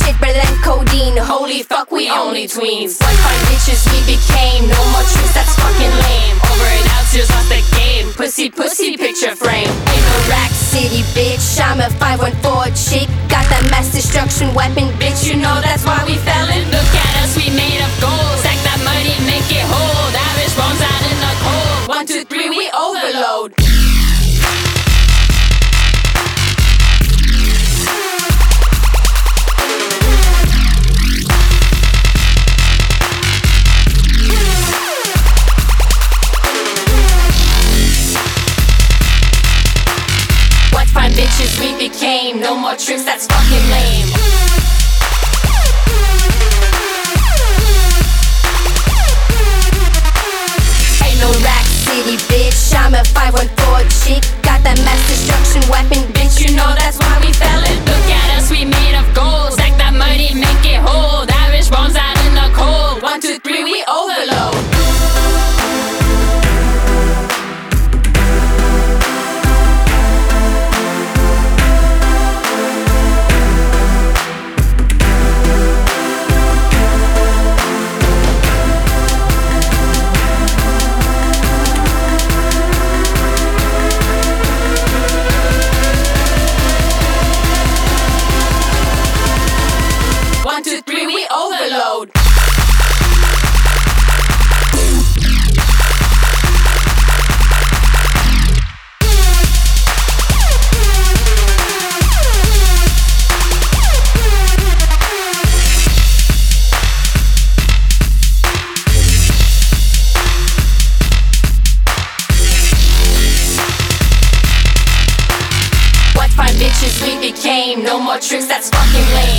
shit better than codeine. Holy fuck, we only tweens. One fine bitches we became. No more truths, that's fucking lame. Over and out, tears lost the game. Pussy, pussy, picture frame. Ain't no Rack City, bitch. I'm a 514 chick. Got that mass destruction weapon, bitch. You know that's why we fellin'. Look at us, we made of gold. Stack that money, make it hold. Average bones out in the cold. 1, 2, 3, we overload. Bitches we became. No more tricks, that's fucking lame. Ain't no Rack City, bitch. I'm a 514 chick. Got that mass destruction weapon, bitch. You know that's why we fellin'. Look at us, we made of gold. Stack that money, make it hold. Average bones out in the cold. 1, 2, 3, we overload. Overload. What fine bitches we became. No more tricks, that's fucking lame.